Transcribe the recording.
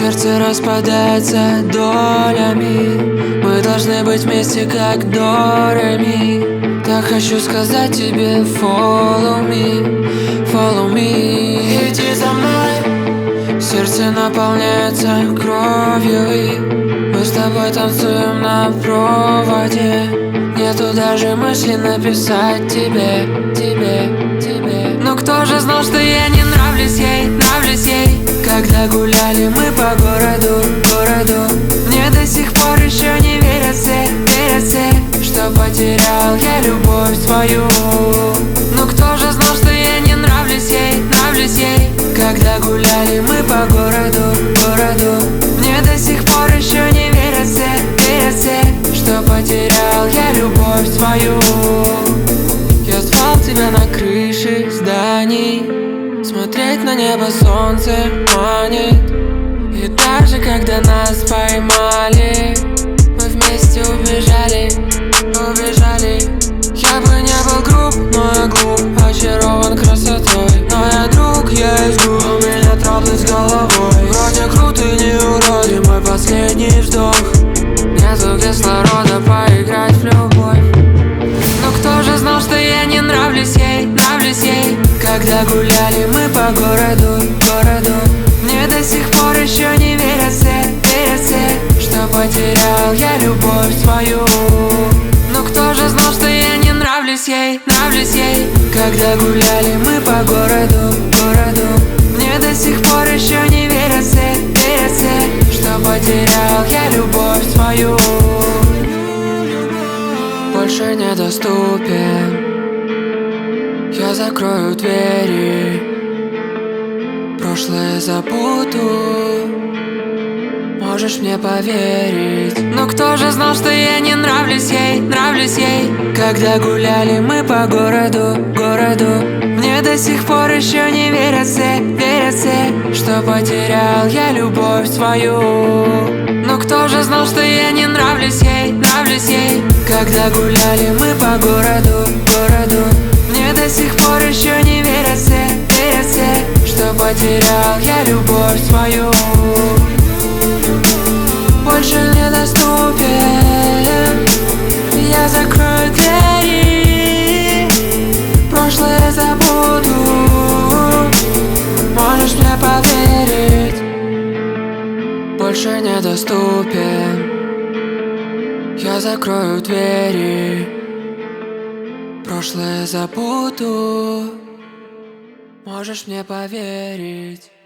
сердце распадается долями. Мы должны быть вместе, как до ре ми. Так хочу сказать тебе follow me. Иди за мной. Сердце наполняется кровью, и мы с тобой танцуем на проводе. Нету даже мысли написать тебе. Но кто же знал, что я не нравлюсь ей. Когда гуляли мы по городу. Мне до сих пор еще не верится, что потерял я любовь свою. Но кто же знал, что я не нравлюсь ей. Когда гуляли мы по городу. Мне до сих пор еще не верится, что потерял я любовь свою. Я звал тебя на крыши зданий, смотреть на небо солнце манит. И даже когда нас поймали, мы вместе убежали. Я бы не был груб, но я глуп, очарован красотой. Но я друг, я из груб, у меня траблы с головой. Вроде круто, не уроди, мой последний вздох. Нету кислорода, поиграть в любовь. Но кто же знал, что я не нравлюсь ей. Когда гуляли мы по городу. Мне до сих пор еще не верится, что потерял я любовь свою. Но кто же знал, что я не нравлюсь ей. Когда гуляли мы по городу. Мне до сих пор еще не верится, что потерял я любовь свою. Больше недоступен, я закрою двери, прошлое забуду, можешь мне поверить. Но кто же знал, что я не нравлюсь ей. Когда гуляли мы по городу. Мне до сих пор еще не верится, что потерял я любовь свою. Но кто же знал, что я не нравлюсь ей. Когда гуляли мы по городу. Мне до сих пор еще не верится, что потерял я любовь свою. Больше недоступен, я закрою двери, прошлое забуду, можешь мне поверить. Больше недоступен, я закрою двери, прошлое забуду, можешь мне поверить.